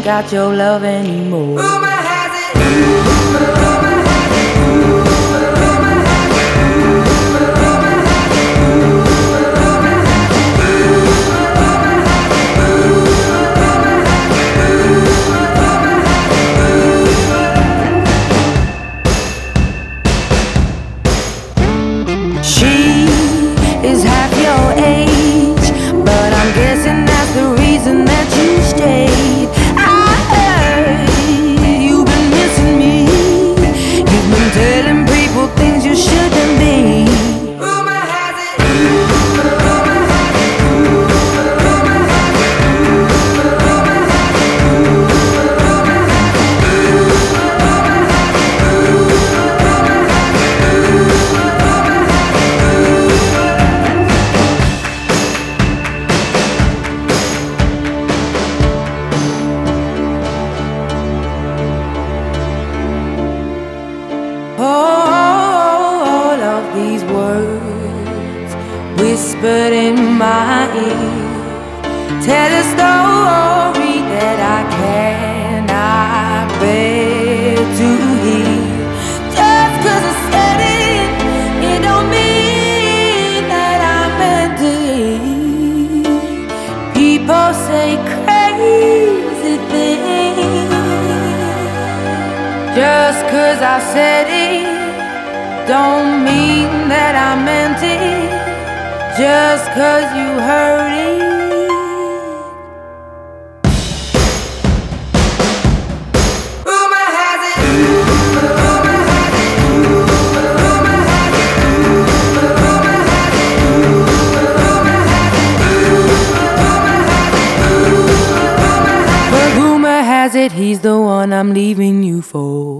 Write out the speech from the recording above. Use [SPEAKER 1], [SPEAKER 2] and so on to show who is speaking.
[SPEAKER 1] ain't got your love anymore.
[SPEAKER 2] Rumor has it. Rumor has it. Rumor has it. Rumor has it. Rumor has it. Rumor has
[SPEAKER 1] it. She is half your age, but I'm guessing that's the reason that you stayed. I heard you've been missing me. You've been telling people things you shouldn't be.
[SPEAKER 2] Rumor has it. Rumor has it. Rumor has it. Rumor has it. Rumor has it. Rumor has it.
[SPEAKER 1] All of these words whispered in my ear tell a story that I cannot bear to hear. Just 'cause I said it, it don't mean that I meant it. People say crazy things. Just 'cause I said it don't mean that I meant it. Just 'cause you heard it.
[SPEAKER 2] Rumor has it. Rumor has it. Rumor has it. Rumor has it. Rumor has it. Rumor has it.
[SPEAKER 1] But rumor has it he's the one I'm leaving you for.